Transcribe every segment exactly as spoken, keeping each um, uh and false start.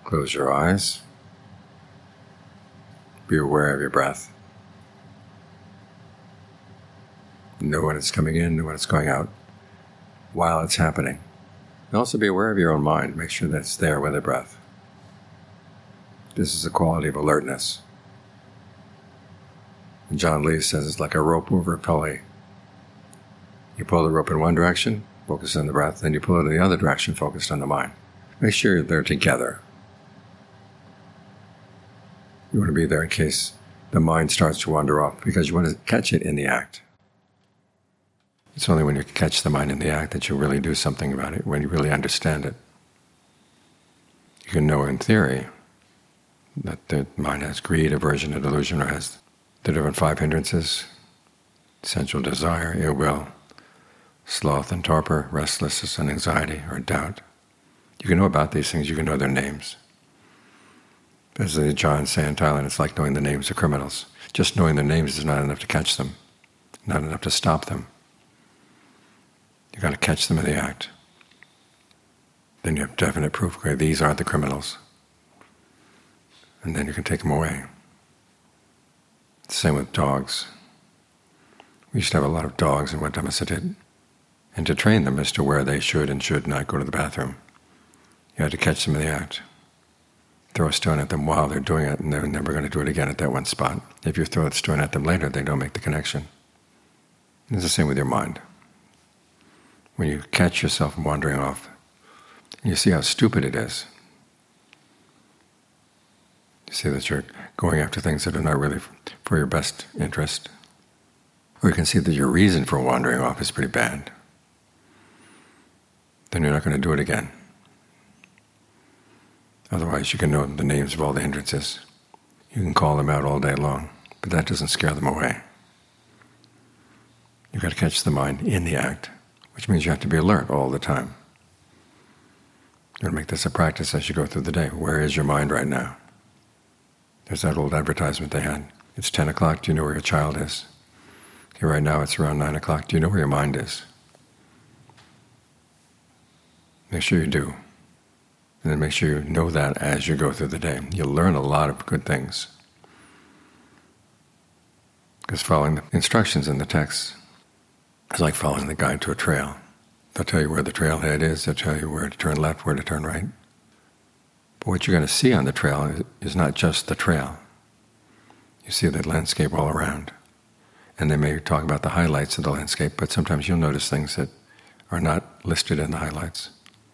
Close your eyes. Be aware of your breath. Know when it's coming in, know when it's going out while it's happening. And also be aware of your own mind. Make sure that it's there with the breath. This is a quality of alertness. And John Lee says it's like a rope over a pulley. You pull the rope in one direction, focus on the breath, then you pull it in the other direction, focused on the mind. Make sure they're together. You want to be there in case the mind starts to wander off, because you want to catch it in the act. It's only when you catch the mind in the act that you really do something about it, when you really understand it. You can know in theory that the mind has greed, aversion, and delusion, or has the different five hindrances: sensual desire, ill will, sloth and torpor, restlessness and anxiety, or doubt. You can know about these things, you can know their names. As the Ajahns say in Thailand, it's like knowing the names of criminals. Just knowing their names is not enough to catch them, not enough to stop them. You've got to catch them in the act. Then you have definite proof, okay, these are the criminals. And then you can take them away. Same with dogs. We used to have a lot of dogs in Wat Dhammasatit, and to train them as to where they should and should not go to the bathroom, you had to catch them in the act. Throw a stone at them while they're doing it, and they're never going to do it again at that one spot. If you throw a stone at them later, they don't make the connection. It's the same with your mind. When you catch yourself wandering off, you see how stupid it is. You see that you're going after things that are not really for your best interest. Or you can see that your reason for wandering off is pretty bad. Then you're not going to do it again. Otherwise, you can know the names of all the hindrances. You can call them out all day long, but that doesn't scare them away. You've got to catch the mind in the act, which means you have to be alert all the time. You've got to make this a practice as you go through the day. Where is your mind right now? There's that old advertisement they had. It's ten o'clock, do you know where your child is? Okay, right now it's around nine o'clock, do you know where your mind is? Make sure you do. And then make sure you know that as you go through the day. You'll learn a lot of good things. Because following the instructions in the text is like following the guide to a trail. They'll tell you where the trailhead is, they'll tell you where to turn left, where to turn right. But what you're going to see on the trail is not just the trail. You see the landscape all around. And they may talk about the highlights of the landscape, but sometimes you'll notice things that are not listed in the highlights.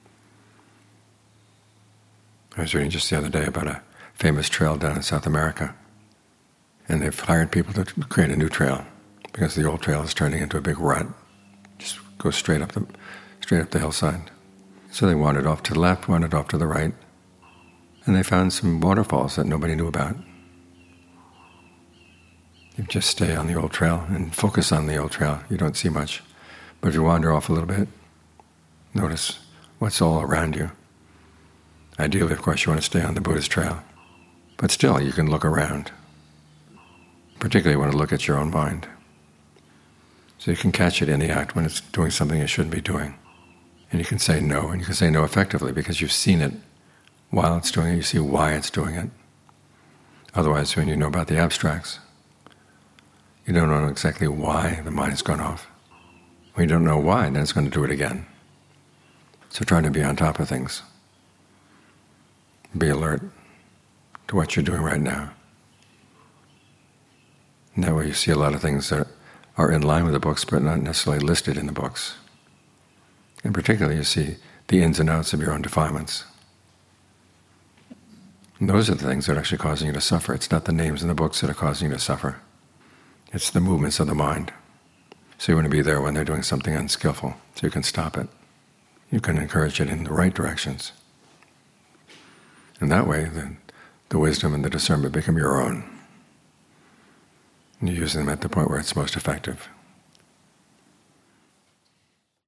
I was reading just the other day about a famous trail down in South America, and they've hired people to create a new trail because the old trail is turning into a big rut. Just go straight up the straight up the hillside. So they wandered off to the left, wandered off to the right, and they found some waterfalls that nobody knew about. You just stay on the old trail and focus on the old trail. You don't see much. But if you wander off a little bit, notice what's all around you. Ideally, of course, you want to stay on the Buddhist trail. But still, you can look around. Particularly, you want to look at your own mind. So you can catch it in the act when it's doing something it shouldn't be doing. And you can say no, and you can say no effectively because you've seen it while it's doing it, you see why it's doing it. Otherwise, when you know about the abstracts, you don't know exactly why the mind has gone off. When you don't know why, then it's going to do it again. So try to be on top of things. Be alert to what you're doing right now. And that way you see a lot of things that are in line with the books but not necessarily listed in the books. And particularly you see the ins and outs of your own defilements. And those are the things that are actually causing you to suffer. It's not the names in the books that are causing you to suffer. It's the movements of the mind. So you want to be there when they're doing something unskillful, so you can stop it. You can encourage it in the right directions. And that way, the, the wisdom and the discernment become your own. And you use them at the point where it's most effective.